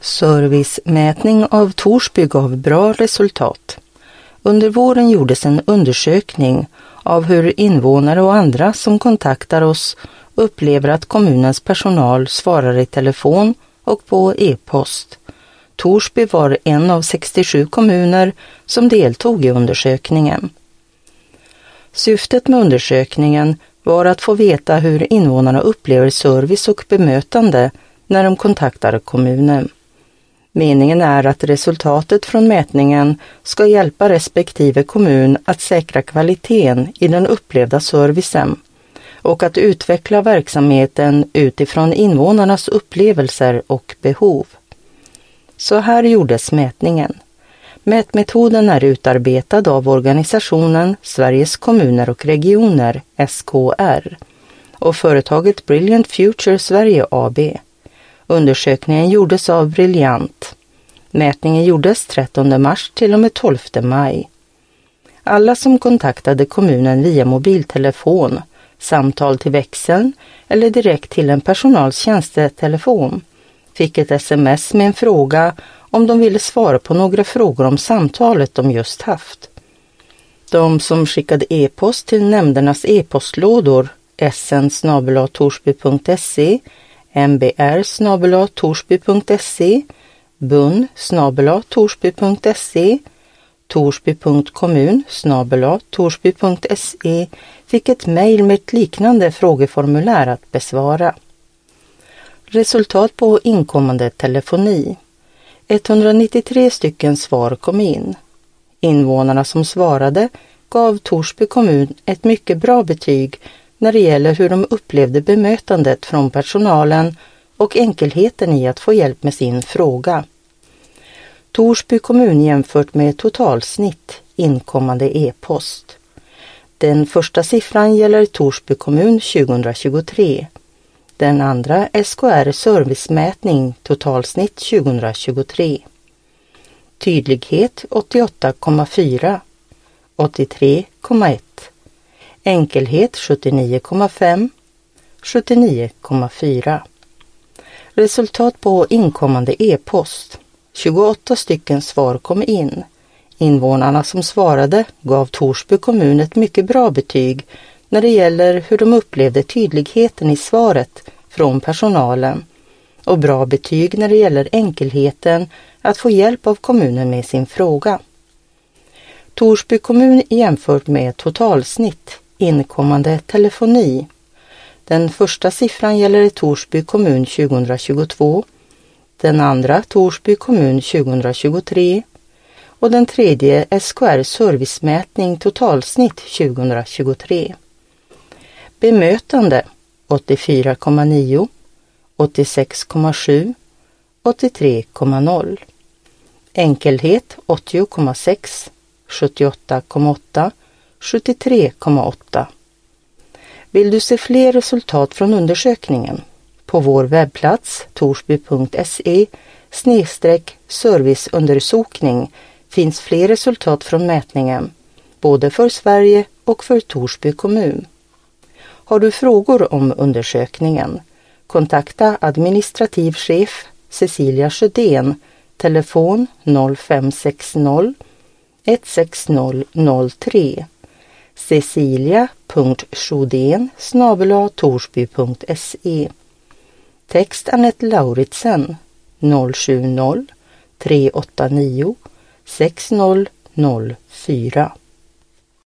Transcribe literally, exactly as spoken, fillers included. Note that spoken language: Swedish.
Servicemätning av Torsby gav bra resultat. Under våren gjordes en undersökning av hur invånare och andra som kontaktar oss upplever att kommunens personal svarar i telefon och på e-post. Torsby var en av sextiosju kommuner som deltog i undersökningen. Syftet med undersökningen var att få veta hur invånarna upplever service och bemötande när de kontaktar kommunen. Meningen är att resultatet från mätningen ska hjälpa respektive kommun att säkra kvaliteten i den upplevda servicen och att utveckla verksamheten utifrån invånarnas upplevelser och behov. Så här gjordes mätningen. Mätmetoden är utarbetad av organisationen Sveriges kommuner och regioner, S K R, och företaget Brilliant Future Sverige A B. Undersökningen gjordes av Brilliant. Mätningen gjordes trettonde mars till och med tolfte maj. Alla som kontaktade kommunen via mobiltelefon, samtal till växeln eller direkt till en personals tjänstetelefon fick ett sms med en fråga om de ville svara på några frågor om samtalet de just haft. De som skickade e-post till nämndernas e-postlådor sn snabel-a torsby punkt se, mbr snabel-a torsby punkt se, bun snabel-a torsby punkt se, torsby punkt kommun snabel-a torsby punkt se fick ett mejl med ett liknande frågeformulär att besvara. Resultat på inkommande telefoni. etthundranittiotre stycken svar kom in. Invånarna som svarade gav Torsby kommun ett mycket bra betyg när det gäller hur de upplevde bemötandet från personalen och enkelheten i att få hjälp med sin fråga. Torsby kommun jämfört med totalsnitt inkommande e-post. Den första siffran gäller Torsby kommun tjugohundratjugotre. Den andra S K R servicemätning totalsnitt tjugohundratjugotre. Tydlighet åttioåtta komma fyra, åttiotre komma ett. Enkelhet sjuttionio komma fem, sjuttionio komma fyra. Resultat på inkommande e-post. tjugoåtta stycken svar kom in. Invånarna som svarade gav Torsby kommun ett mycket bra betyg när det gäller hur de upplevde tydligheten i svaret från personalen och bra betyg när det gäller enkelheten att få hjälp av kommunen med sin fråga. Torsby kommun jämfört med totalsnitt inkommande telefoni. Den första siffran gäller Torsby kommun tjugohundratjugotvå, den andra Torsby kommun tjugohundratjugotre och den tredje S K R servicemätning totalsnitt tjugohundratjugotre. Bemötande åttiofyra komma nio, åttiosex komma sju, åttiotre komma noll. Enkelhet åttio komma sex, sjuttioåtta komma åtta, sjuttiotre komma åtta. Vill du se fler resultat från undersökningen? På vår webbplats torsby punkt se snedstreck serviceundersökning finns fler resultat från mätningen, både för Sverige och för Torsby kommun. Har du frågor om undersökningen? Kontakta administrativ chef Cecilia Sjödén, telefon noll fem sex noll, ett sex noll noll tre, cecilia punkt sjödén snabel-a torsby punkt se. Text Annette Lauritsen noll sju noll, tre åtta nio, sex noll noll fyra.